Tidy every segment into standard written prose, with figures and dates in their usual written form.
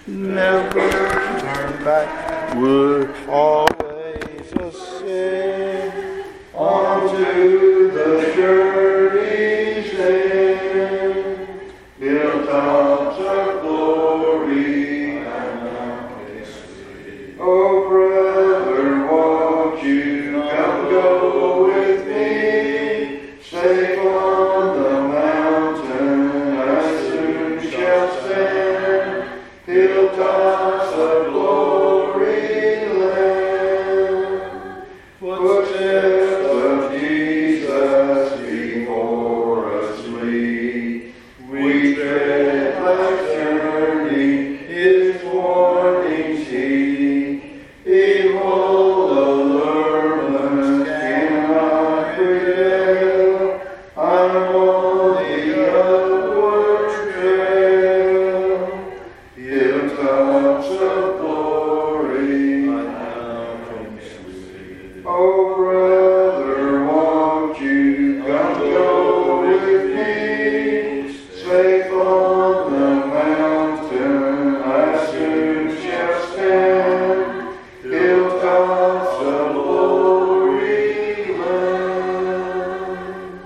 never turn back, would always ascend onto the journey's end, hilltops of glory and sweet. Oh, brother, won't you come go with me? Safe on the mountain I soon shall stand, hilltops of glory land. Footsteps of Jesus before us lead. We tread life's journey, His warning heed. Evil allurements cannot prevail. I'm on the upward trail. Hilltops of glory, mountain sweet. Oh, brother, won't you come go with me? Safe on the mountain I soon shall stand, hilltops of glory land.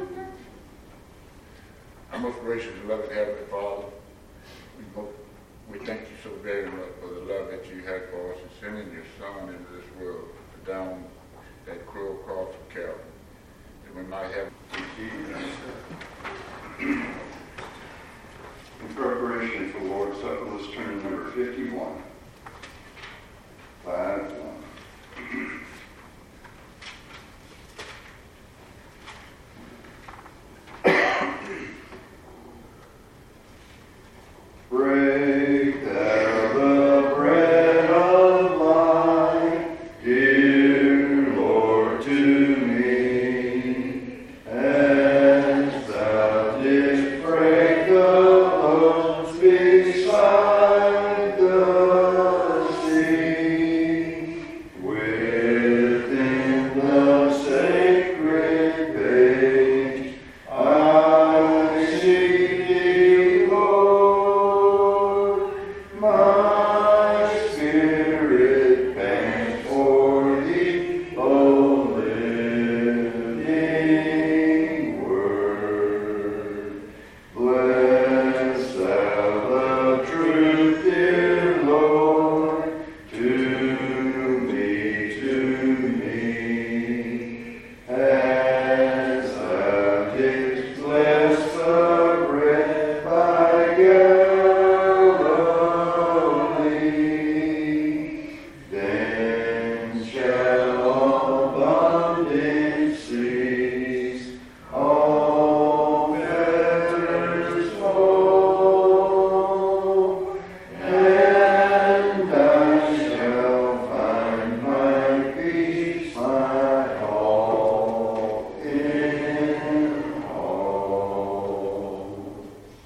Our most gracious and loving Heavenly Father, we thank you so very much for the love that you had for us and sending your Son into this world to down that cruel cross of Calvary, that we might have received. In preparation for Lord's Supper, let's turn to number 51. 5-1. Break thou the bread of life, dear Lord, to me, as thou didst break the loaves beside the sea. Within the sacred page, I see thee, Lord. My spirit pants for thee, O living word. Bless thou the truth, dear Lord, to me, as thou didst bless the bread by Galilee. Then shall abundance cease, all fetters fall, and I shall find my peace, my all in all.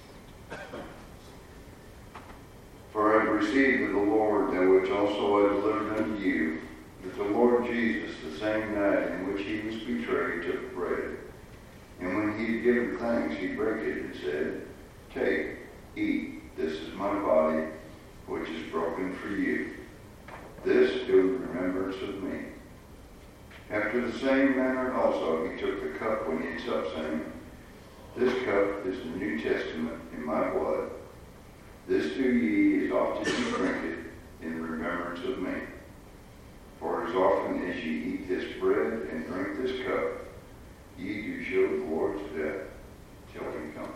For I have received of the Lord that which also I delivered unto you, that the Lord Jesus, the same night in which he was betrayed, took bread. And when he had given thanks, he brake it and said, Take, eat, this is my body, which is broken for you. This do in remembrance of me. After the same manner also he took the cup when he had supped, saying, This cup is the New Testament in my blood. This do ye as often as you drink it in remembrance of me. For as often as ye eat this bread and drink this cup, ye do show the Lord's death till he come.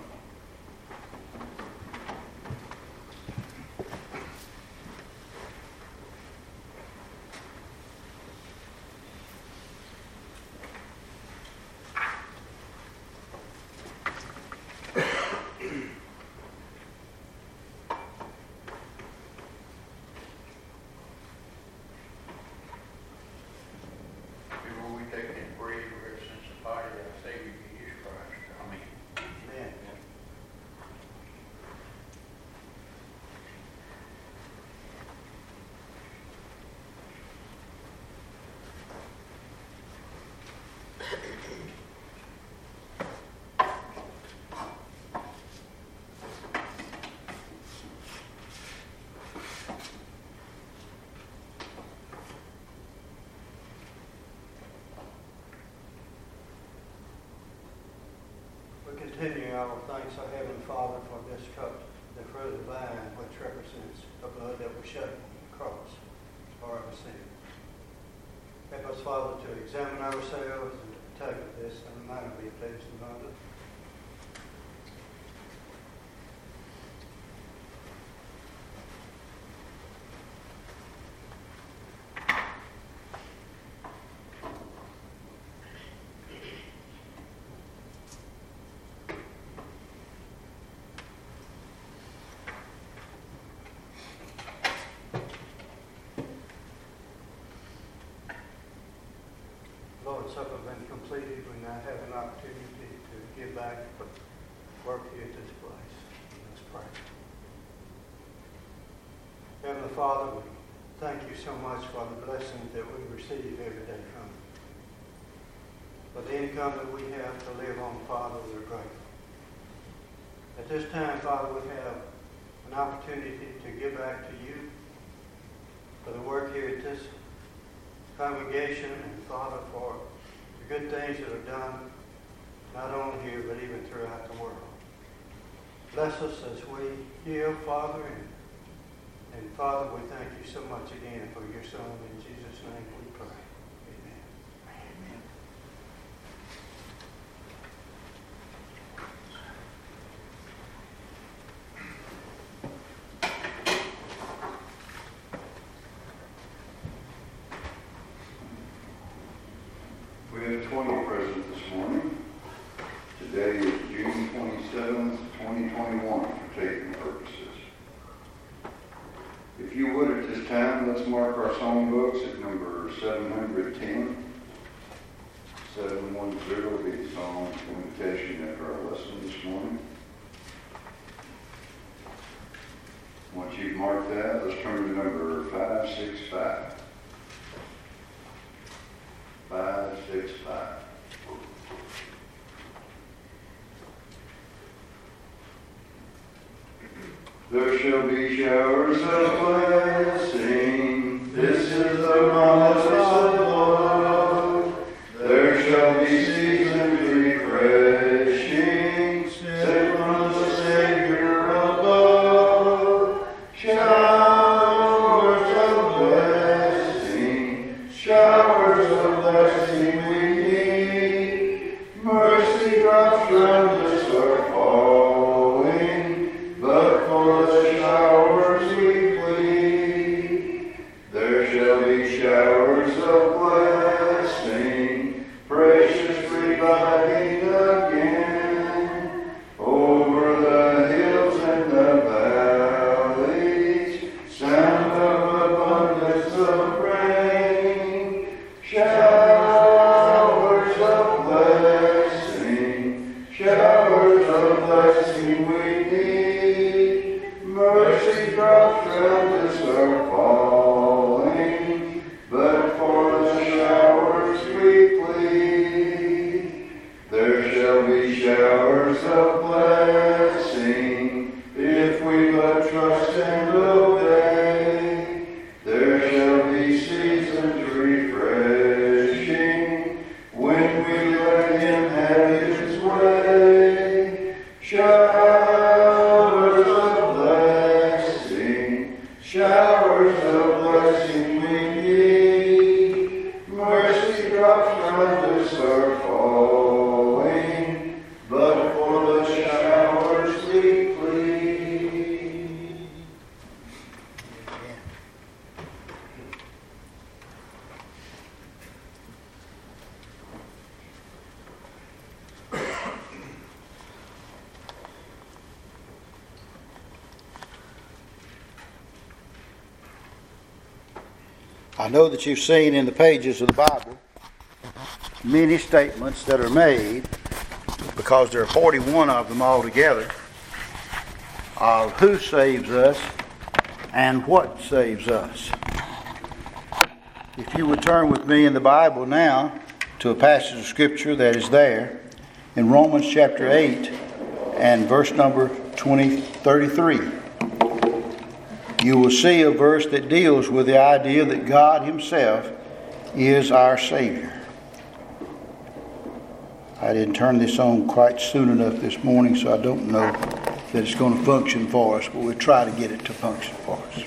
our thanks, our Heavenly Father, for this cup, the fruit of the vine, which represents the blood that was shed on the cross for our sins. Help us, Father, to examine ourselves and to take of this and the manner be pleased in Lord. Lord's Supper been completed. We now have an opportunity to give back work here at this place. Let's pray. Heavenly Father, we thank you so much for the blessings that we receive every day from you. For the income that we have to live on, Father, we're grateful. At this time, Father, we have an opportunity to give back to you for the work here at this congregation, and Father, for the good things that are done, not only here, but even throughout the world. Bless us as we give, Father, and Father, we thank you so much again for your Son. In Jesus' name we pray. Amen. Amen. We have 20 present this morning. Today is June 27th, 2021 for taping purposes. If you would at this time, let's mark our songbooks at number 710. 710 will be the song invitation after our lesson this morning. Once you've marked that, let's turn to number 565. 565. There shall be showers of blessing. This is the promise of the Lord. There shall be seasons refreshing, sent from the Savior above. Showers of blessing, showers of blessing we need. Mercy drops from the stars falling, but for the showers we plead. There shall be showers of blessing, precious reviving again, over the hills and the valleys, sound of abundance of rain. Showers of blessing, showers of blessing we need. Mercy drops from the stars falling, but for the showers we plead. There shall be showers of blessing, if we but trust and obey. There shall be seasons refreshing, when we let Him have His way. Showers of blessing, showers of blessing we need. Mercy drops from the stars falling, but for the showers we plead. I know that you've seen in the pages of the Bible many statements that are made, because there are 41 of them altogether, of who saves us and what saves us. If you would turn with me in the Bible now to a passage of Scripture that is there in Romans chapter 8 and verse number 33. You will see a verse that deals with the idea that God Himself is our Savior. I didn't turn this on quite soon enough this morning, so I don't know that it's going to function for us, but we'll try to get it to function for us.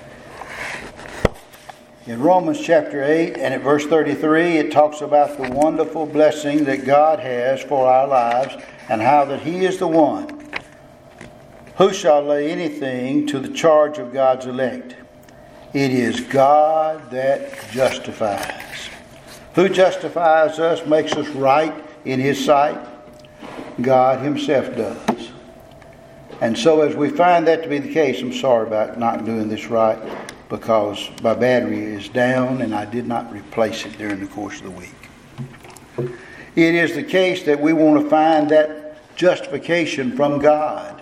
In Romans chapter 8 and at verse 33, it talks about the wonderful blessing that God has for our lives and how that He is the one who shall lay anything to the charge of God's elect. It is God that justifies. Who justifies us, makes us right in His sight? God Himself does. And so as we find that to be the case, I'm sorry about not doing this right, because my battery is down and I did not replace it during the course of the week. It is the case that we want to find that justification from God.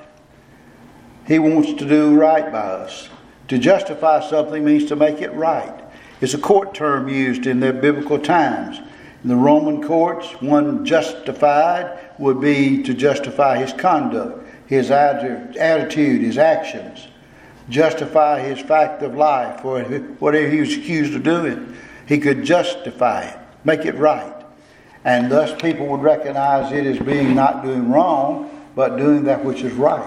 He wants to do right by us. To justify something means to make it right. It's a court term used in the biblical times. In the Roman courts, one justified would be to justify his conduct, his attitude, his actions. Justify his fact of life, or whatever he was accused of doing. He could justify it, make it right. And thus people would recognize it as being not doing wrong, but doing that which is right.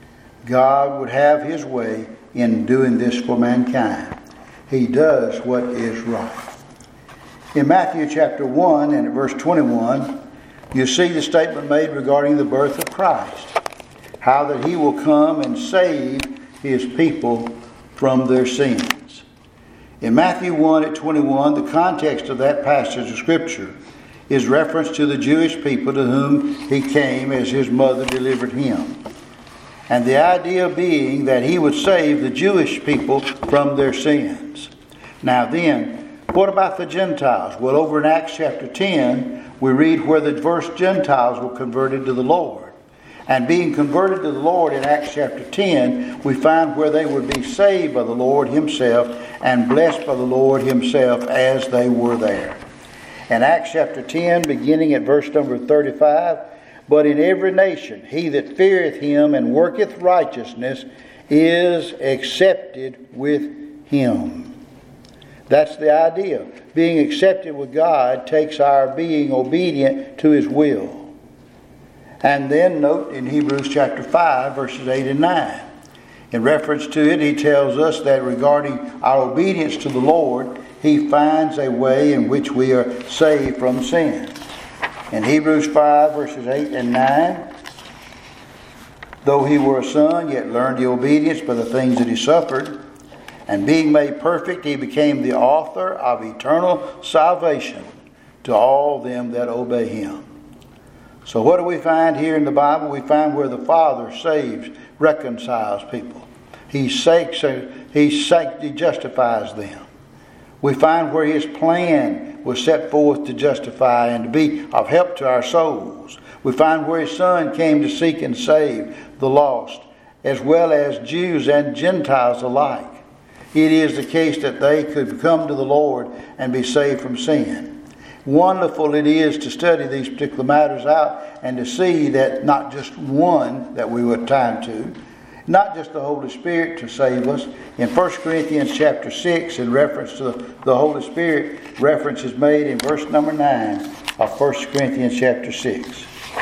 God would have His way in doing this for mankind. He does what is right. In Matthew chapter 1 and at verse 21, you see the statement made regarding the birth of Christ. How that He will come and save His people from their sins. In Matthew 1 at 21, the context of that passage of Scripture is reference to the Jewish people to whom He came as His mother delivered Him. And the idea being that He would save the Jewish people from their sins. Now then, what about the Gentiles? Well, over in Acts chapter 10, we read where the first Gentiles were converted to the Lord. And being converted to the Lord in Acts chapter 10, we find where they would be saved by the Lord Himself and blessed by the Lord Himself as they were there. In Acts chapter 10, beginning at verse number 35, but in every nation he that feareth Him and worketh righteousness is accepted with Him. That's the idea. Being accepted with God takes our being obedient to His will. And then note in Hebrews chapter 5, verses 8 and 9. In reference to it, he tells us that regarding our obedience to the Lord, He finds a way in which we are saved from sin. In Hebrews 5, verses 8 and 9, though He were a son, yet learned the obedience by the things that He suffered. And being made perfect, He became the author of eternal salvation to all them that obey Him. So what do we find here in the Bible? We find where the Father saves, reconciles people. He justifies them. We find where His plan was set forth to justify and to be of help to our souls. We find where His Son came to seek and save the lost, as well as Jews and Gentiles alike. It is the case that they could come to the Lord and be saved from sin. Wonderful it is to study these particular matters out and to see that not just one that we were tied to, not just the Holy Spirit to save us. In 1 Corinthians chapter 6, in reference to the Holy Spirit, reference is made in verse number 9 of 1 Corinthians chapter 6.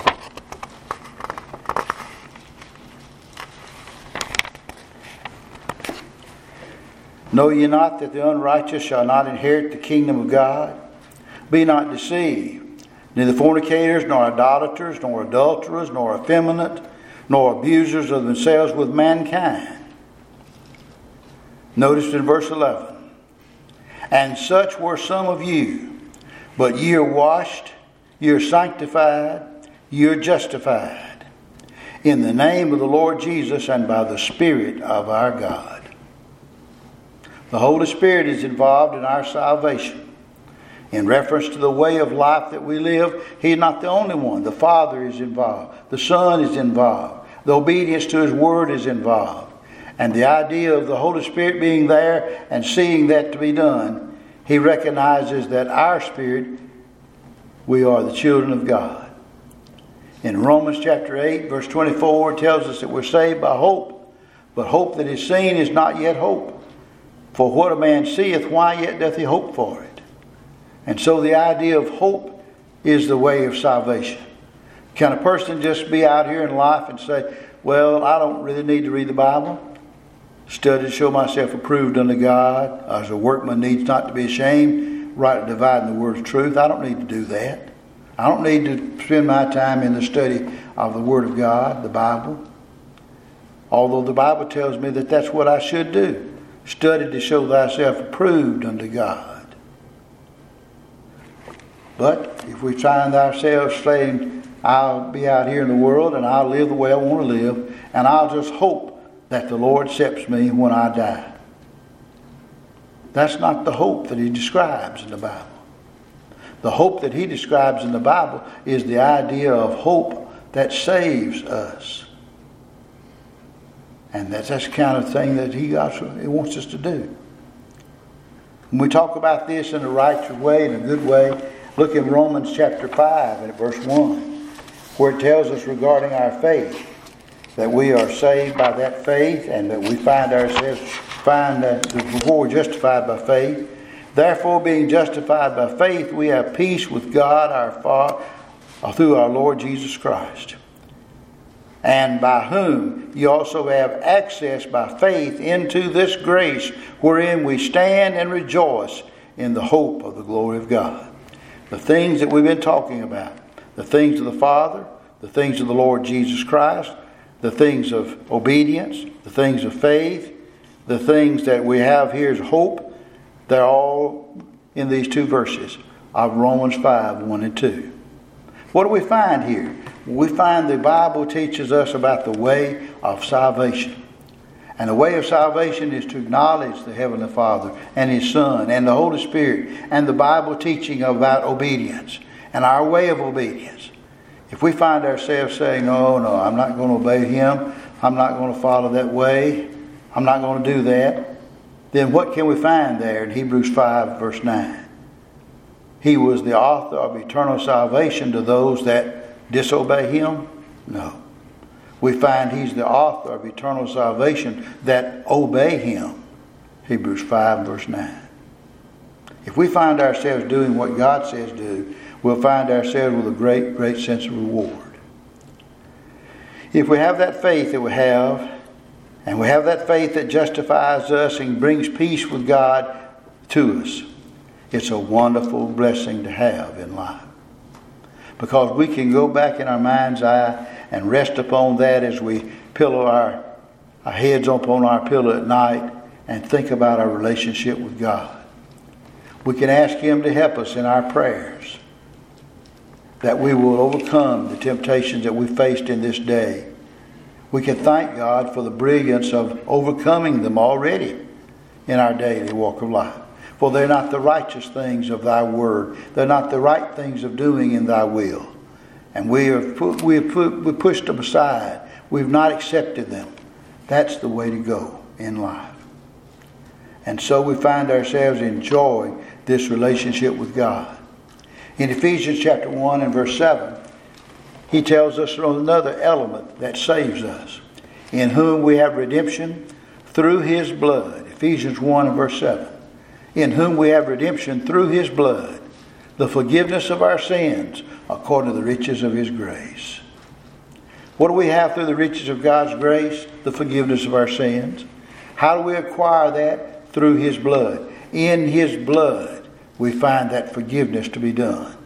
Know ye not that the unrighteous shall not inherit the kingdom of God? Be not deceived. Neither fornicators, nor idolaters, nor adulterers, nor effeminate, nor abusers of themselves with mankind. Notice in verse 11. And such were some of you, but ye are washed, ye are sanctified, ye are justified, in the name of the Lord Jesus and by the Spirit of our God. The Holy Spirit is involved in our salvation. In reference to the way of life that we live, He's not the only one. The Father is involved. The Son is involved. The obedience to His Word is involved. And the idea of the Holy Spirit being there and seeing that to be done, He recognizes that our spirit, we are the children of God. In Romans chapter 8, verse 24, it tells us that we're saved by hope. But hope that is seen is not yet hope. For what a man seeth, why yet doth he hope for it? And so the idea of hope is the way of salvation. Can a person just be out here in life and say, well, I don't really need to read the Bible? Study to show myself approved unto God, as a workman needs not to be ashamed, rightly dividing the word of truth. I don't need to do that. I don't need to spend my time in the study of the Word of God, the Bible. Although the Bible tells me that that's what I should do. Study to show thyself approved unto God. But if we find ourselves saying, I'll be out here in the world and I'll live the way I want to live, and I'll just hope that the Lord accepts me when I die. That's not the hope that he describes in the Bible. The hope that he describes in the Bible is the idea of hope that saves us. And that's the kind of thing that he wants us to do. When we talk about this in a righteous way, in a good way, look in Romans chapter 5 and verse 1, where it tells us regarding our faith, that we are saved by that faith, and that we find that before we're justified by faith. Therefore, being justified by faith, we have peace with God our Father through our Lord Jesus Christ, and by whom you also have access by faith into this grace wherein we stand and rejoice in the hope of the glory of God. The things that we've been talking about, the things of the Father, the things of the Lord Jesus Christ, the things of obedience, the things of faith, the things that we have here is hope, they're all in these two verses of Romans 5, 1 and 2. What do we find here? We find the Bible teaches us about the way of salvation. And the way of salvation is to acknowledge the Heavenly Father and His Son and the Holy Spirit and the Bible teaching about obedience and our way of obedience. If we find ourselves saying, no, I'm not going to obey Him, I'm not going to follow that way, I'm not going to do that, then what can we find there in Hebrews 5 verse 9? He was the author of eternal salvation to those that disobey Him? No. We find He's the author of eternal salvation that obey Him. Hebrews 5 verse 9. If we find ourselves doing what God says do, we'll find ourselves with a great, great sense of reward. If we have that faith that we have, and we have that faith that justifies us and brings peace with God to us, it's a wonderful blessing to have in life. Because we can go back in our mind's eye and rest upon that as we pillow our heads upon our pillow at night and think about our relationship with God. We can ask Him to help us in our prayers, that we will overcome the temptations that we faced in this day. We can thank God for the brilliance of overcoming them already in our daily walk of life. For they're not the righteous things of thy word. They're not the right things of doing in thy will. And we pushed them aside. We've not accepted them. That's the way to go in life. And so we find ourselves enjoying this relationship with God. In Ephesians chapter 1 and verse 7, he tells us another element that saves us. In whom we have redemption through His blood. Ephesians 1 and verse 7. In whom we have redemption through His blood, the forgiveness of our sins, according to the riches of His grace. What do we have through the riches of God's grace? The forgiveness of our sins. How do we acquire that? Through His blood. In His blood, we find that forgiveness to be done.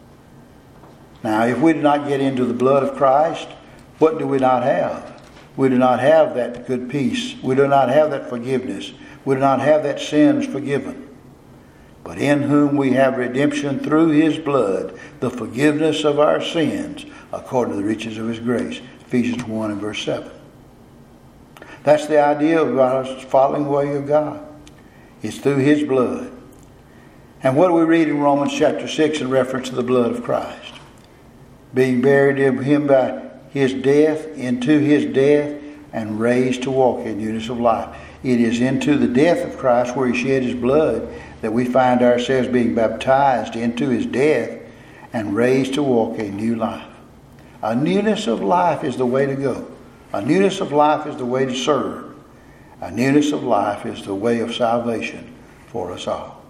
Now, if we do not get into the blood of Christ, what do we not have? We do not have that good peace. We do not have that forgiveness. We do not have that sins forgiven. But in whom we have redemption through His blood, the forgiveness of our sins, according to the riches of His grace. Ephesians 1 and verse 7. That's the idea of us following the way of God. It's through His blood. And what do we read in Romans chapter 6 in reference to the blood of Christ? Being buried in Him by His death, into His death, and raised to walk in newness of life. It is into the death of Christ, where He shed His blood, that we find ourselves being baptized into His death and raised to walk a new life. A newness of life is the way to go. A newness of life is the way to serve. A newness of life is the way of salvation for us all.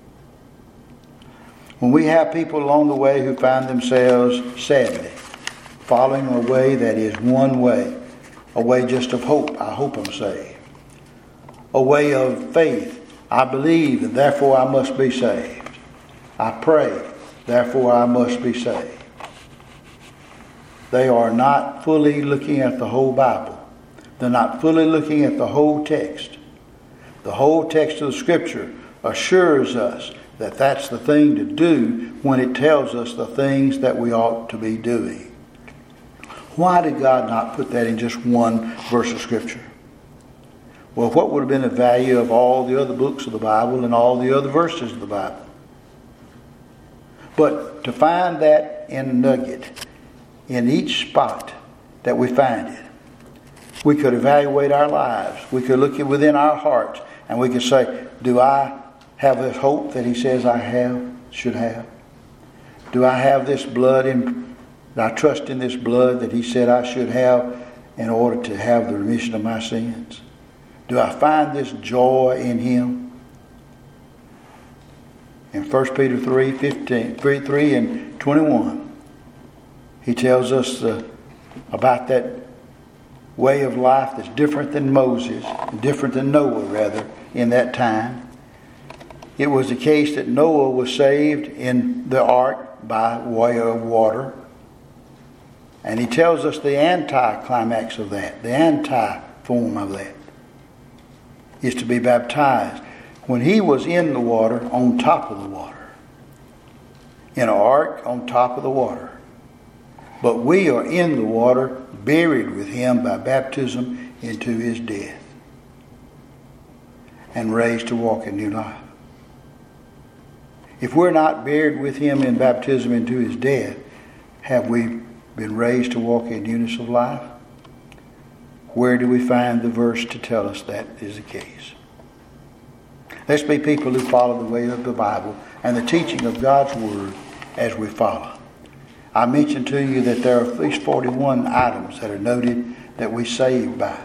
When we have people along the way who find themselves, sadly, following a way that is one way, a way just of hope. I hope I'm saved. A way of faith. I believe and therefore I must be saved. I pray, therefore I must be saved. They are not fully looking at the whole Bible. They're not fully looking at the whole text. The whole text of the Scripture assures us that that's the thing to do when it tells us the things that we ought to be doing. Why did God not put that in just one verse of Scripture? Well, what would have been the value of all the other books of the Bible and all the other verses of the Bible? But to find that in a nugget, in each spot that we find it, we could evaluate our lives. We could look within our hearts and we could say, do I have this hope that he says I should have? Do I have this blood I trust in this blood that he said I should have in order to have the remission of my sins? Do I find this joy in him? In 1 Peter 3 and 21, he tells us about that way of life that's different than Moses, different than Noah rather, in that time. It was the case that Noah was saved in the ark by way of water. And he tells us the anti-climax of that, the anti-form of that, is to be baptized. When he was in the water, on top of the water. In an ark on top of the water. But we are in the water, buried with him by baptism into his death. And raised to walk in new life. If we're not buried with him in baptism into his death, have we been raised to walk in newness of life? Where do we find the verse to tell us that is the case? Let's be people who follow the way of the Bible and the teaching of God's Word as we follow. I mentioned to you that there are at least 41 items that are noted that we save by.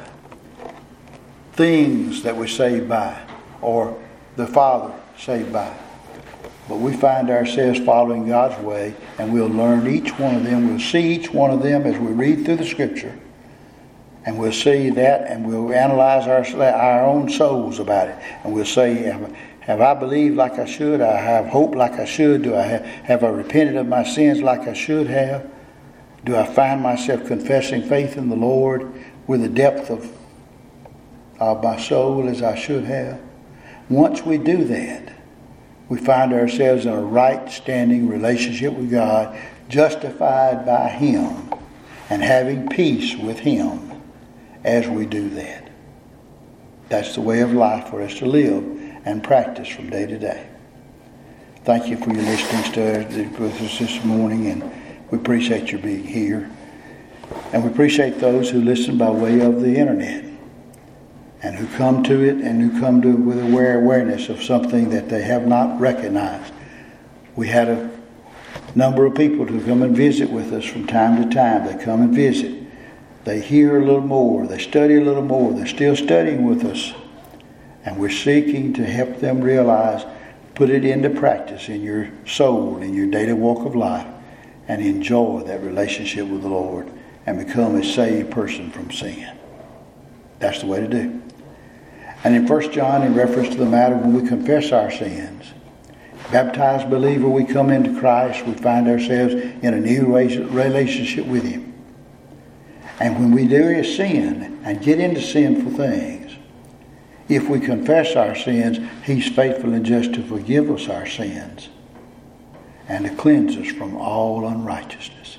Things that we save by, or the Father saved by. But we find ourselves following God's way, and we'll learn each one of them. We'll see each one of them as we read through the Scripture. And we'll see that, and we'll analyze our own souls about it. And we'll say, have I believed like I should? I have hope like I should? Have I repented of my sins like I should have? Do I find myself confessing faith in the Lord with the depth of my soul as I should have? Once we do that, we find ourselves in a right standing relationship with God, justified by him, and having peace with him as we do that. That's the way of life for us to live and practice from day to day. Thank you for your listening with us this morning, and we appreciate your being here. And we appreciate those who listen by way of the internet and who come to it and who come to it with awareness of something that they have not recognized. We had a number of people who come and visit with us from time to time. They come and visit. They hear a little more. They study a little more. They're still studying with us. And we're seeking to help them realize, put it into practice in your soul, in your daily walk of life, and enjoy that relationship with the Lord and become a saved person from sin. That's the way to do. And in 1 John, in reference to the matter when we confess our sins, baptized believer, we come into Christ, we find ourselves in a new relationship with him. And when we do sin and get into sinful things, if we confess our sins, he's faithful and just to forgive us our sins and to cleanse us from all unrighteousness.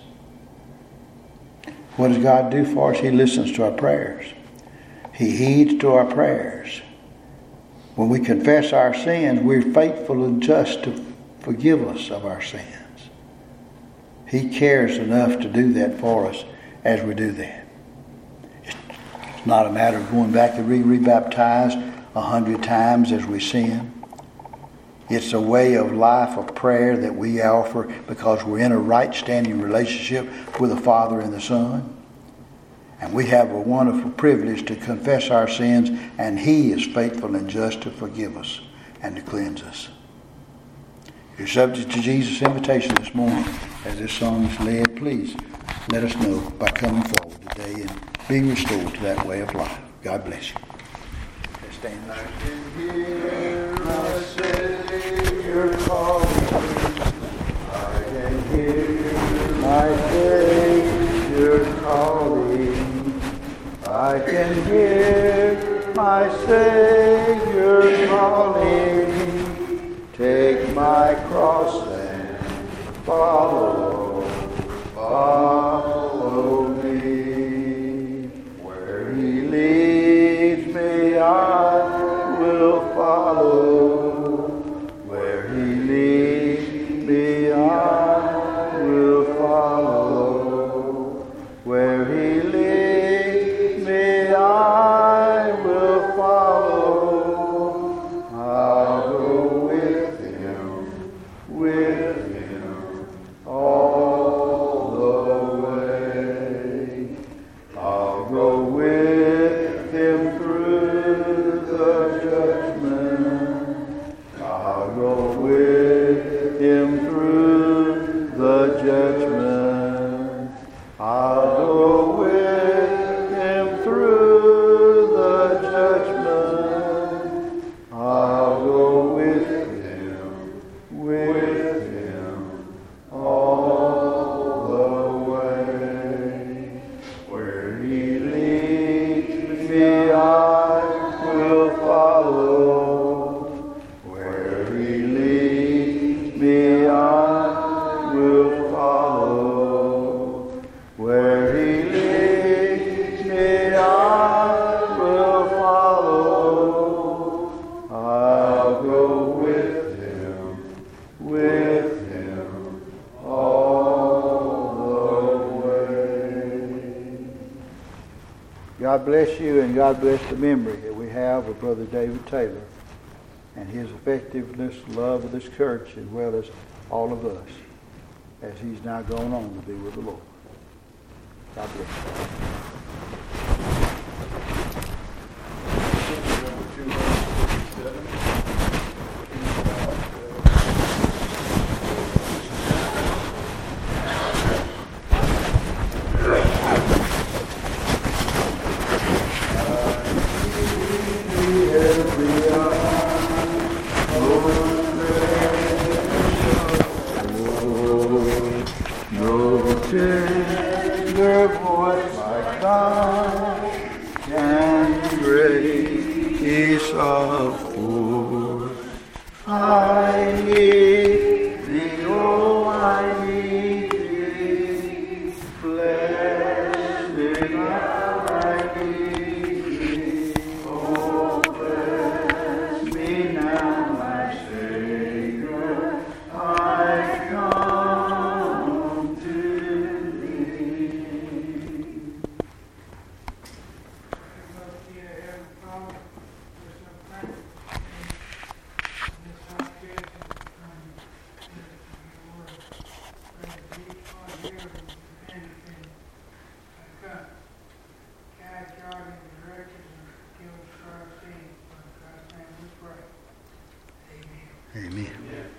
What does God do for us? He listens to our prayers. He heeds to our prayers. When we confess our sins, we're faithful and just to forgive us of our sins. He cares enough to do that for us as we do that. It's not a matter of going back and re-baptized 100 times as we sin. It's a way of life of prayer that we offer because we're in a right standing relationship with the Father and the Son. And we have a wonderful privilege to confess our sins, and he is faithful and just to forgive us and to cleanse us. If you're subject to Jesus' invitation this morning, as this song is led, please let us know by coming forward today and being restored to that way of life. God bless you. Let's stand. I can hear my Savior calling. I can hear my Savior calling. I can hear my Savior calling. Take my cross and follow me. Where He leads me, I will follow. Where He leads me, I will follow. Where He leads me, I will follow. I'll go with Him all the way. I'll go with Him through the judgment. I'll go with Him through the judgment. I'll go with Him through the judgment. I'll go with Him all the way. Where He leads me, I will follow. Where He leads me, I will follow. Where He leads me, I will follow. I'll go with Him all the way. God bless you, and God bless the memory that we have of Brother David Taylor and his effectiveness, love of this church, as well as all of us, as he's now gone on to be with the Lord. God bless No tender voice like thine can grace of poor.